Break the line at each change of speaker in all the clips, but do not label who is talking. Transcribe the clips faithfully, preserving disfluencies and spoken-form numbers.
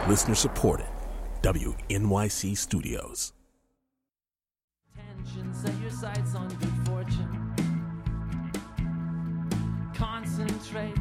Listener supported. W N Y C Studios.
Tension, set your sights on good fortune. Concentrate.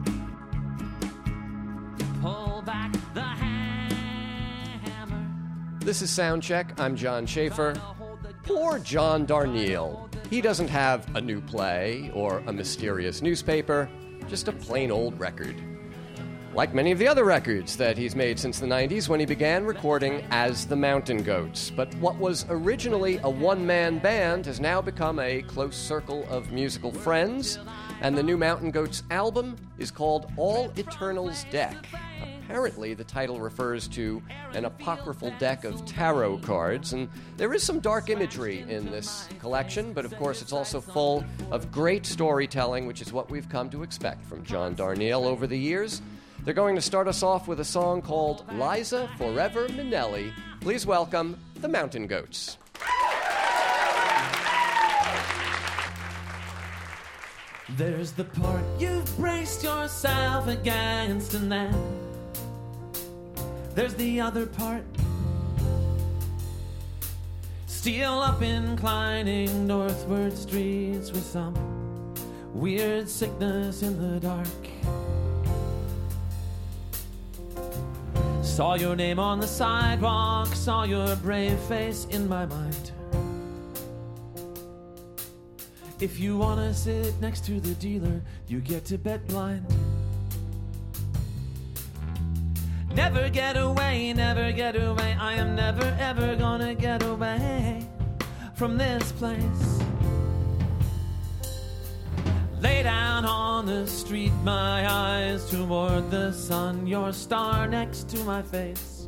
Pull back the hammer.
This is Soundcheck. I'm John Schaefer. Poor John Darnielle. He doesn't have a new play or a mysterious newspaper, just a plain old record. Like many of the other records that he's made since the nineties when he began recording as the Mountain Goats. But what was originally a one-man band has now become a close circle of musical friends, and the new Mountain Goats album is called All Eternal's Deck. Apparently, the title refers to an apocryphal deck of tarot cards, and there is some dark imagery in this collection, but of course it's also full of great storytelling, which is what we've come to expect from John Darnielle over the years. They're going to start us off with a song called Liza Forever Minnelli. Please welcome the Mountain Goats.
There's the part you've braced yourself against, and then there's the other part, still up inclining northward streets with some weird sickness in the dark. Saw your name on the sidewalk, saw your brave face in my mind. If you wanna sit next to the dealer, you get to bet blind. Never get away, never get away, I am never ever gonna get away from this place. Lay down on the street, my eyes toward the sun, your star next to my face.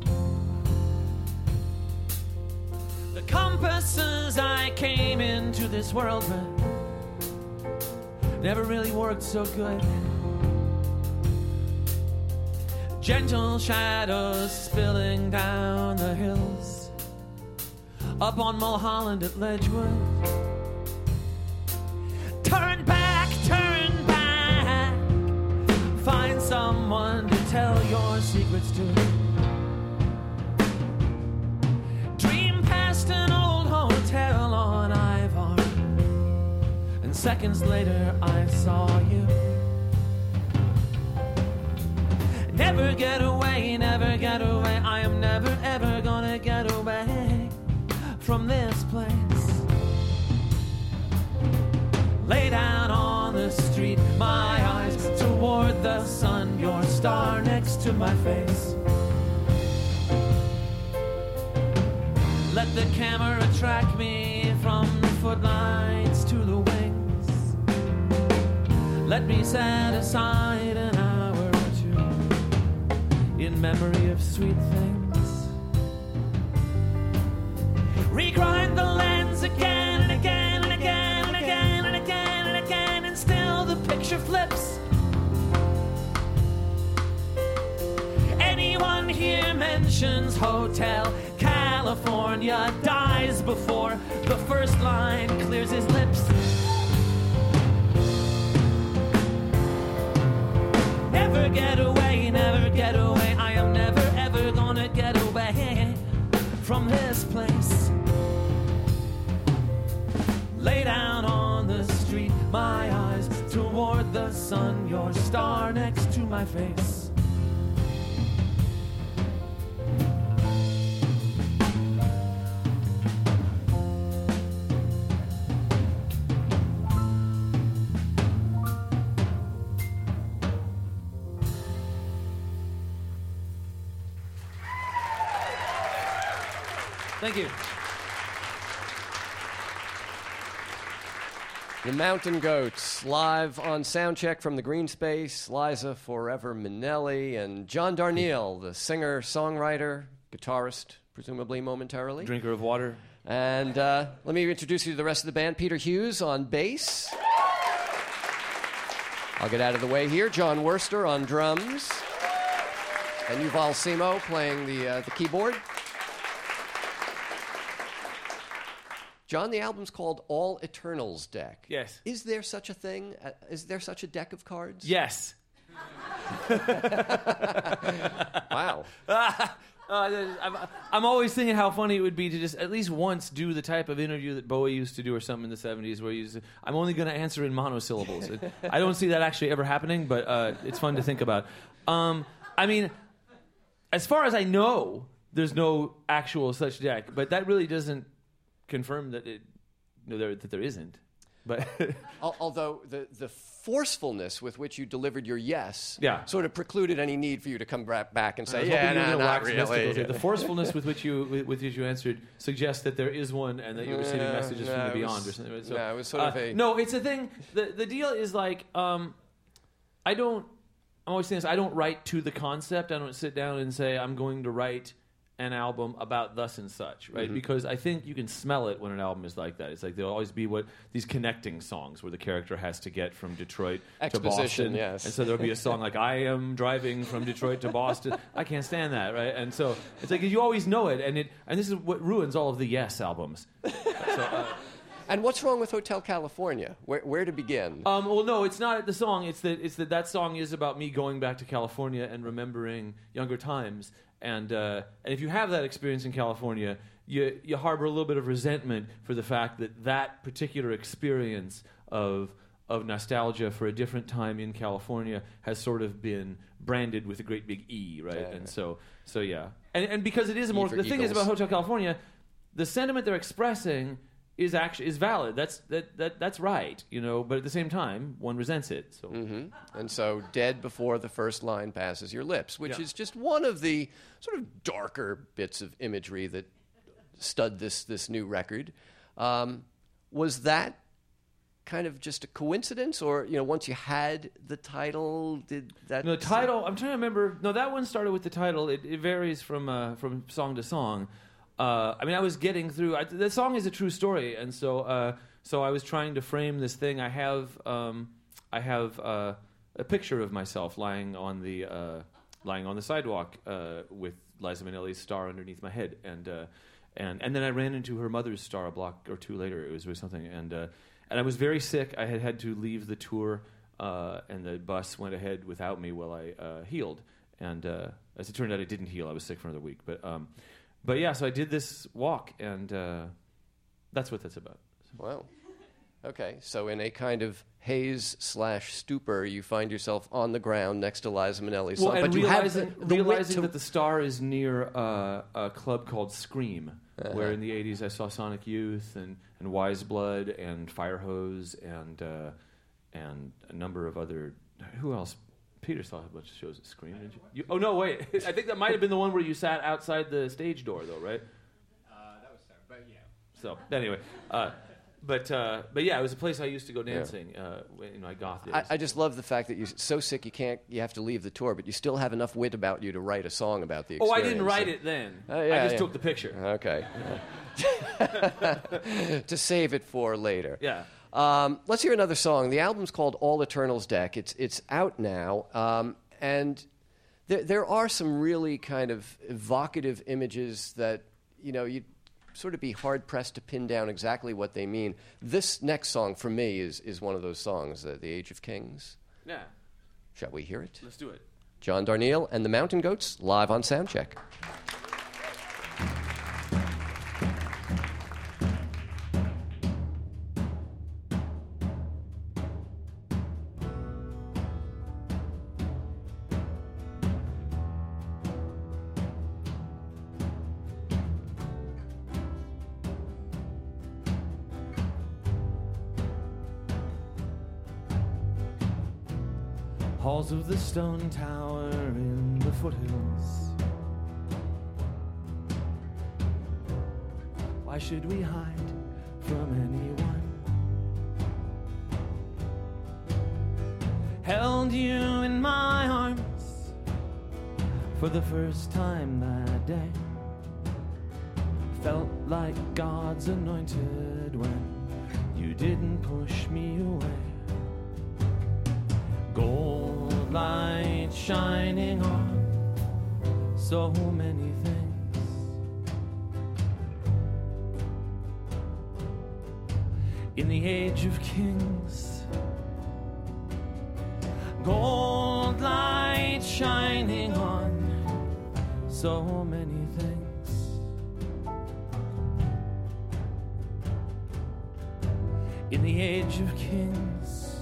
The compasses I came into this world with never really worked so good. Gentle shadows spilling down the hills, up on Mulholland at Ledgewood. Turn back, turn back, find someone to tell your secrets to. Dream past an old hotel on Ivar, and seconds later I saw you. Never get away, never get away, I am never ever gonna get away from this place. Lay down on the street, my eyes toward the sun, your star next to my face. Let the camera track me from the footlights to the wings. Let me set aside an hour or two in memory of sweet things. Regrind the lens again and again and again and again and again and again, and still the picture flips. Anyone here mentions Hotel California dies before the first line clears his lips. Never get away, never get away, I am never ever gonna get away from this place. Lay down on the street, my eyes toward the sun, your star next to my face. Thank you.
The Mountain Goats, live on Soundcheck from the Green Space, Liza Forever Minnelli, and John Darnielle, the singer, songwriter, guitarist, presumably momentarily.
Drinker of water.
And uh, let me introduce you to the rest of the band. Peter Hughes on bass. I'll get out of the way here. John Worster on drums. And Yuval Simo playing the, uh, the keyboard. John, the album's called All Eternal's Deck.
Yes.
Is there such a thing? Uh, is there such a deck of cards?
Yes.
Wow.
Uh, I'm, I'm always thinking how funny it would be to just at least once do the type of interview that Bowie used to do or something in the seventies where he's, I'm only going to answer in monosyllables. It, I don't see that actually ever happening, but uh, it's fun to think about. Um, I mean, as far as I know, there's no actual such deck, but that really doesn't confirm that, it, you know, there, that there isn't. But
Although the, the forcefulness with which you delivered your yes
Yeah.
sort of precluded any need for you to come back and
I
say,
was
yeah,
hoping you were
nah,
gonna
not
wax mystical
really.
here. The forcefulness with which you with, with which you answered suggests that there is one, and that you're receiving
Yeah,
messages
no,
from the
it
beyond,
was-
or something. So,
no, it was sort of
uh,
a-
no. It's a thing. the The deal is like, um, I don't. I'm always saying this. I don't write to the concept. I don't sit down and say I'm going to write an album about thus and such, right?
Mm-hmm.
Because I think you can smell it when an album is like that. It's like there'll always be what these connecting songs where the character has to get from Detroit to
Exposition,
Boston.
yes.
And so there'll be a song like "I am driving from Detroit to Boston." I can't stand that, right? And so it's like you always know it, and it and this is what ruins all of the Yes albums. So, uh,
And what's wrong with Hotel California? Where, where to begin?
Um, well, no, it's not the song. It's that it's that that song is about me going back to California and remembering younger times. And uh, and if you have that experience in California, you you harbor a little bit of resentment for the fact that that particular experience of of nostalgia for a different time in California has sort of been branded with a great big E, right?
Yeah.
And so so yeah, and and because it is a more
for
the thing is
Eagles.
about Hotel California, the sentiment they're expressing is actually is valid. That's that, that that's right, you know. But at the same time, one resents it. So
Mm-hmm. And so, dead before the first line passes your lips, which
Yeah.
is just one of the sort of darker bits of imagery that stud this this new record. Um, was that kind of just a coincidence, or you know, once you had the title, did that?
no, the title. I'm trying to remember. No, that one started with the title. It, it varies from uh, from song to song. Uh, I mean, I was getting through. I, the song is a true story, and so uh, so I was trying to frame this thing. I have um, I have uh, a picture of myself lying on the uh, lying on the sidewalk uh, with Liza Minnelli's star underneath my head, and uh, and and then I ran into her mother's star a block or two later. It was, it was something, and uh, and I was very sick. I had had to leave the tour, uh, and the bus went ahead without me while I uh, healed. And uh, as it turned out, I didn't heal. I was sick for another week, but. Um, But yeah, so I did this walk, and uh, that's what that's about.
Wow. Okay, so in a kind of haze slash stupor, you find yourself on the ground next to Liza Minnelli's
Well,
song,
and
but you have
realizing,
the, the wit
realizing
to-
that the star is near uh, a club called Scream,
Uh-huh.
where in the eighties I saw Sonic Youth and, and Wise Blood and Firehose and uh, and a number of other. Who else? Peter saw a bunch of shows at Scream, didn't you? you? Oh, no, wait. I think that might have been the one where you sat outside the stage door, though, right?
Uh, that was Sarah, but yeah.
So, anyway. Uh, but, uh, but yeah, it was a place I used to go dancing, uh, in my goth days.
I, I just love the fact that you're so sick you can't, you have to leave the tour, but you still have enough wit about you to write a song about the
oh,
experience.
I didn't write it then.
Oh, yeah,
I just
yeah.
took the picture.
Okay. To save it for later.
Yeah.
Um, let's hear another song. The album's called All Eternals Deck. It's it's out now, um, and there there are some really kind of evocative images that you know you'd sort of be hard pressed to pin down exactly what they mean. This next song for me is is one of those songs, uh, "The Age of Kings."
Yeah.
Shall we hear it?
Let's do it.
John Darnielle and the Mountain Goats live on Soundcheck.
Halls of the stone tower in the foothills. Why should we hide from anyone? Held you in my arms for the first time that day. Felt like God's anointed when you didn't push me away. Gold light shining on so many things. In the age of kings, gold light shining on so many things. In the age of kings,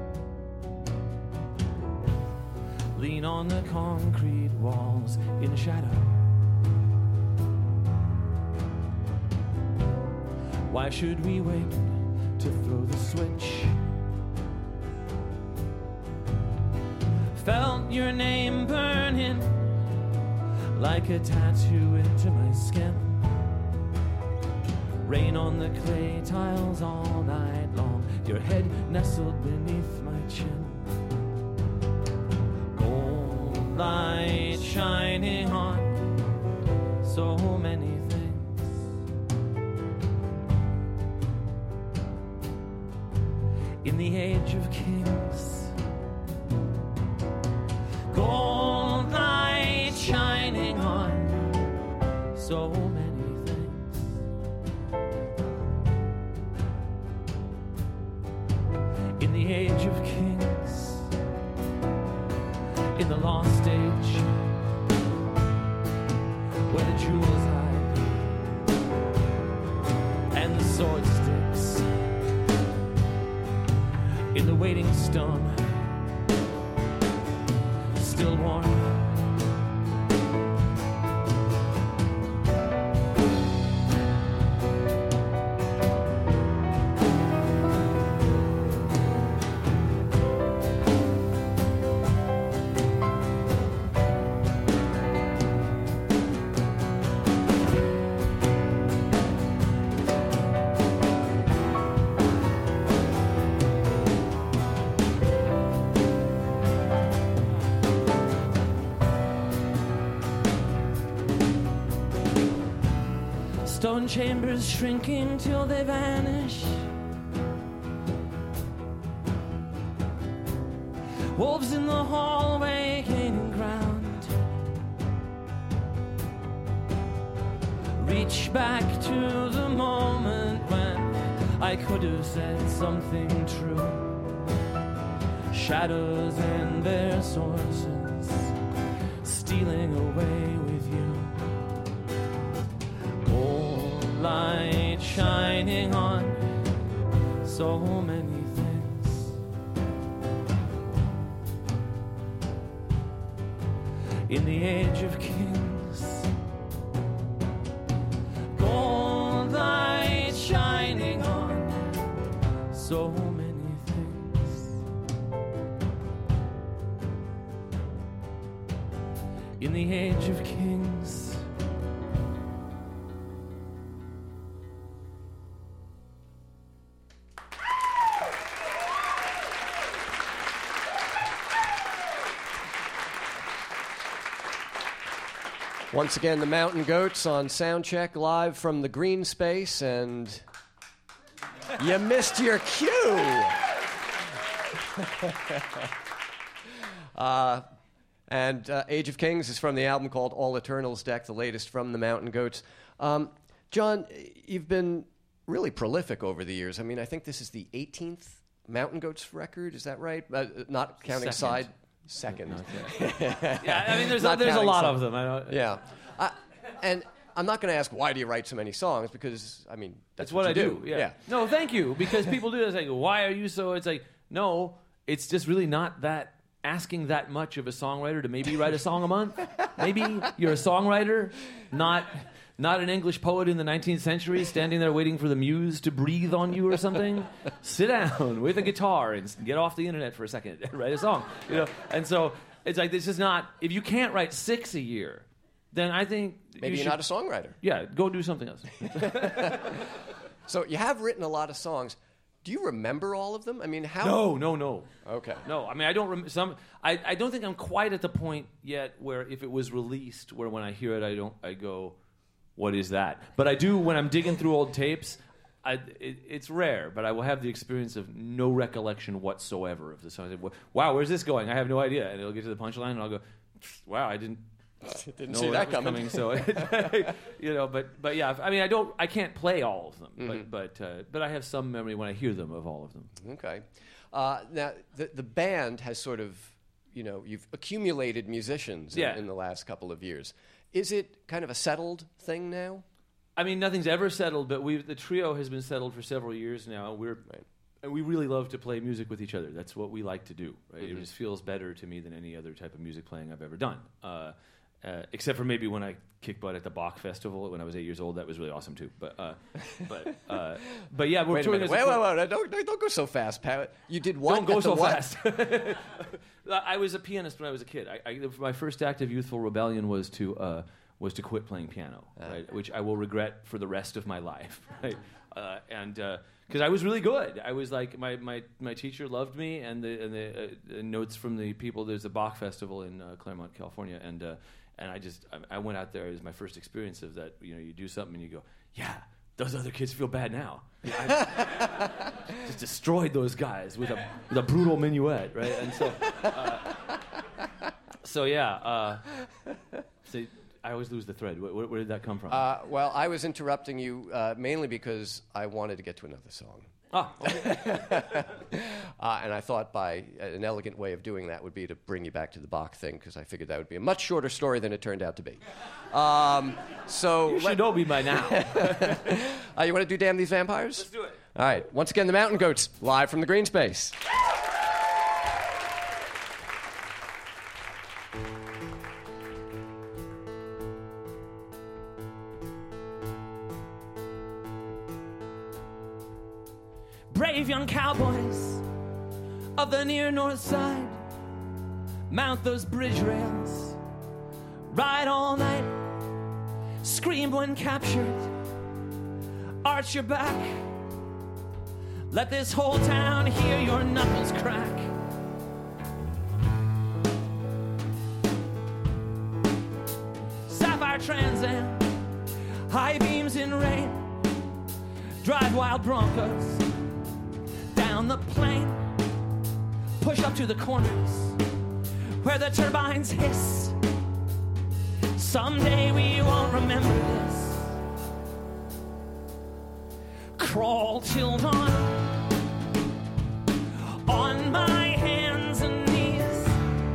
lean on the concrete walls in shadow. Why should we wait to throw the switch? Felt your name burning like a tattoo into my skin. Rain on the clay tiles all night long, your head nestled beneath my chin. Gold light shining on so many things. In the age of kings, gold light shining on so many things. In the age of kings, in the lost age, where the jewels hide and the sword sticks, in the waiting stone, still warm. Stone chambers shrinking till they vanish. Wolves in the hallway gaining ground. Reach back to the moment when I could have said something true. Shadows and their sources stealing away with you. Light shining on so many things. In the age of kings, gold light shining on so many things. In the age of kings,
Once again, the Mountain Goats on Soundcheck live from the green space, and you missed your cue. uh, and uh, Age of Kings is from the album called All Eternals Deck, the latest from the Mountain Goats. Um, John, you've been really prolific over the years. I mean, I think this is the eighteenth Mountain Goats record. Is that right? Uh, not counting
Second.
side. Second.
Yeah, I mean, there's a,
Not
there's a
counting
lot
some-
of them. I don't,
Yeah. Uh, and I'm not going to ask why do you write so many songs, because, I mean, that's
That's what,
you
I do. Yeah.
yeah.
No, thank you. Because people do this. Like, why are you so? It's like, no, it's just really not that asking that much of a songwriter to maybe write a song a month. Maybe you're a songwriter, not not an English poet in the nineteenth century, standing there waiting for the muse to breathe on you or something. Sit down with a guitar and get off the internet for a second and write a song. You know, and so it's like this is not. If you can't write six a year, then I think
Maybe
you
you're
should,
not a songwriter.
Yeah, go do something else.
So you have written a lot of songs. Do you remember all of them? I mean, how?
No, no, no.
Okay.
No, I mean, I don't rem- some. I, I don't think I'm quite at the point yet where if it was released, where when I hear it, I don't. I go, what is that? But I do when I'm digging through old tapes. I, it, it's rare, but I will have the experience of no recollection whatsoever of the song. I say, wow, where's this going? I have no idea, and it'll get to the punchline, and I'll go, wow, I didn't.
Didn't
know
see that
was
coming.
So, you know, but but yeah, I mean, I don't. I can't play all of them,
Mm-hmm.
but but uh, but I have some memory when I hear them of all of them.
Okay. Uh, now, the, the band has sort of you know, you've accumulated musicians
Yeah.
in, in the last couple of years. Is it kind of a settled thing now?
I mean, nothing's ever settled, but we the trio has been settled for several years now. We're
Right.
and we really love to play music with each other. That's what we like to do. Right?
Mm-hmm.
It just feels better to me than any other type of music playing I've ever done. Uh, uh, except for maybe when I kicked butt at the Bach Festival when I was eight years old. That was really awesome too. But uh, but uh, but yeah, we're
Wait a
touring
minute.
as a
Wait,
co-
wait, wait. Don't, don't don't go so fast, Pat. You did what?
Don't go
at the
so
what?
fast. I was a pianist when I was a kid. I, I, my first act of youthful rebellion was to uh, was to quit playing piano, right? Which I will regret for the rest of my life. Right? Uh, and because uh, I was really good, I was like my, my, my teacher loved me, and the and the, uh, the notes from the people. There's a Bach festival in uh, Claremont, California, and uh, and I just I, I went out there. It was my first experience of that. You know, you do something and you go, yeah. Those other kids feel bad now. Yeah, I just destroyed those guys with a with a brutal minuet, right? And so, uh, so yeah. Uh, so I always lose the thread. Where, where, where did that come from?
Uh, well, I was interrupting you uh, mainly because I wanted to get to another song.
oh, okay.
Uh, and I thought by an elegant way of doing that would be to bring you back to the Bach thing, because I figured that would be a much shorter story than it turned out to be. Um, so
You should know me by now.
uh, you want to do Damn These Vampires?
Let's do it.
All right. Once again, the Mountain Goats, live from the green space.
Brave young cowboys of the near north side, mount those bridge rails, ride all night, scream when captured, arch your back, let this whole town hear your knuckles crack. Sapphire Trans Am, high beams in rain, drive wild Broncos down the plain, push up to the corners where the turbines hiss. Someday we won't remember this. Crawl till dawn on my hands and knees.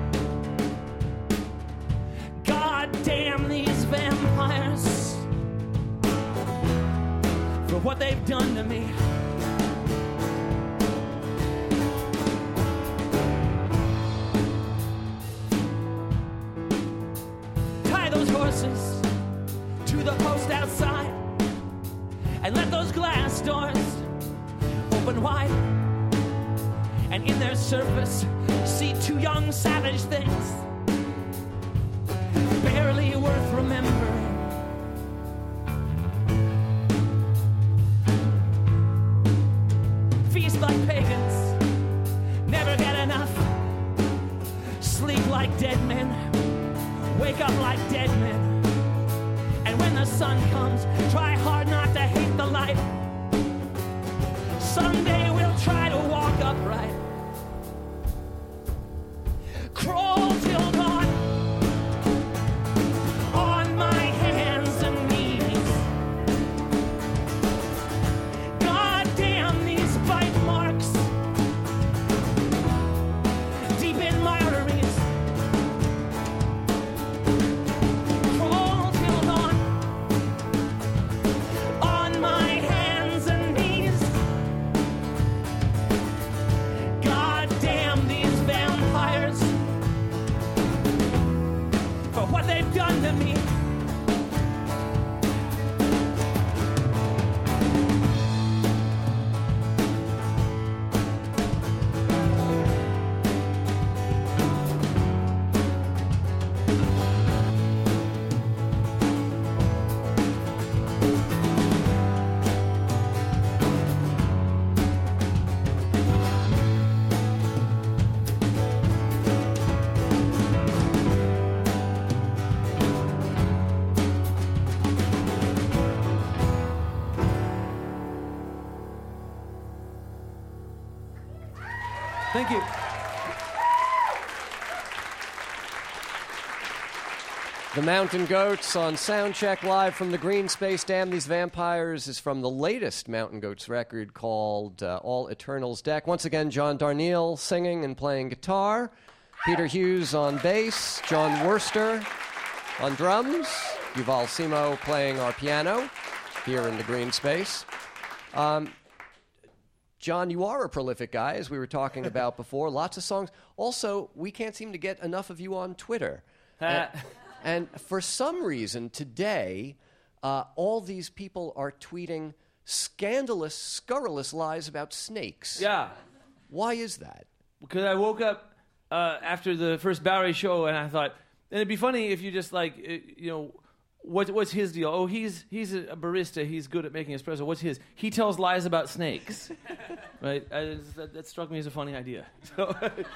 God damn these vampires for what they've done to me. Horses to the post outside and let those glass doors open wide, and in their surface see two young savage things barely worth remembering. Feast like pagans, never get enough, sleep like dead men, wake up like dead men, and when the sun comes, try hard not to hate the light. Someday we'll try to walk upright. Crawl till dawn on my hands and knees. God damn these bite marks deep in my arteries. Done to me. Thank you.
The Mountain Goats on Soundcheck, live from the green space. Damn These Vampires is from the latest Mountain Goats record called uh, All Eternal's Deck. Once again, John Darnielle singing and playing guitar. Peter Hughes on bass, John Worster on drums, Yuval Simo playing our piano here in the green space. Um, John, you are a prolific guy, as we were talking about before. Lots of songs. Also, we can't seem to get enough of you on Twitter. and, and for some reason, today, uh, all these people are tweeting scandalous, scurrilous lies about snakes.
Yeah.
Why is that?
Because I woke up uh, after the first Bowery show, and I thought, and it'd be funny if you just, like, uh, you know, What, what's his deal? Oh, he's he's a barista. He's good at making espresso. What's his? He tells lies about snakes. Right? I, that, that struck me as a funny idea. So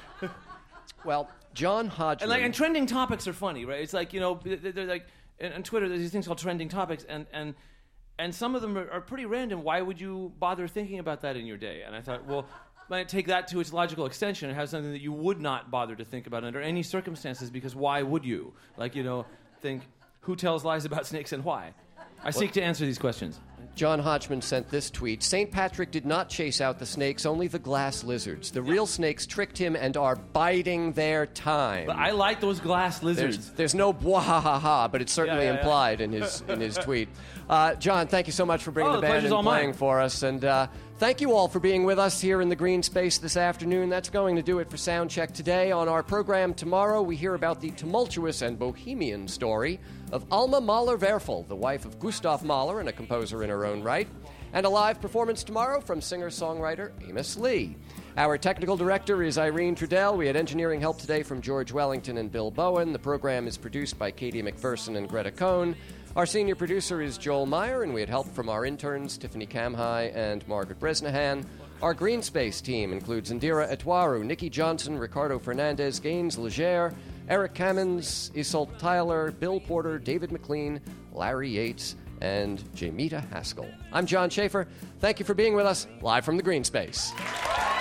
well, John Hodgman...
And, like, and trending topics are funny, right? It's like, you know, they're, they're like, on Twitter, there's these things called trending topics, and, and, and some of them are, are pretty random. Why would you bother thinking about that in your day? And I thought, well, might take that to its logical extension and have something that you would not bother to think about under any circumstances, because why would you? Like, you know, think... Who tells lies about snakes and why? I seek to answer these questions.
John Hodgman sent this tweet. Saint Patrick did not chase out the snakes, only the glass lizards. The real snakes tricked him and are biding their time.
But I like those glass lizards.
There's, there's no bwahaha, but it's certainly
Yeah, yeah, yeah.
implied in his in his tweet. Uh, John, thank you so much for bringing
Oh,
the
the
band
pleasure's
and
all
playing
mine.
for us. And uh, thank you all for being with us here in the green space this afternoon. That's going to do it for Soundcheck today. On our program tomorrow, we hear about the tumultuous and bohemian story of Alma Mahler-Werfel, the wife of Gustav Mahler and a composer in her own right. And a live performance tomorrow from singer-songwriter Amos Lee. Our technical director is Irene Trudell. We had engineering help today from George Wellington and Bill Bowen. The program is produced by Katie McPherson and Greta Cohn. Our senior producer is Joel Meyer, and we had help from our interns, Tiffany Kamhai and Margaret Bresnahan. Our Green Space team includes Indira Etwaru, Nikki Johnson, Ricardo Fernandez, Gaines Legere, Eric Cammons, Isolt Tyler, Bill Porter, David McLean, Larry Yates, and Jamita Haskell. I'm John Schaefer. Thank you for being with us live from the Green Space.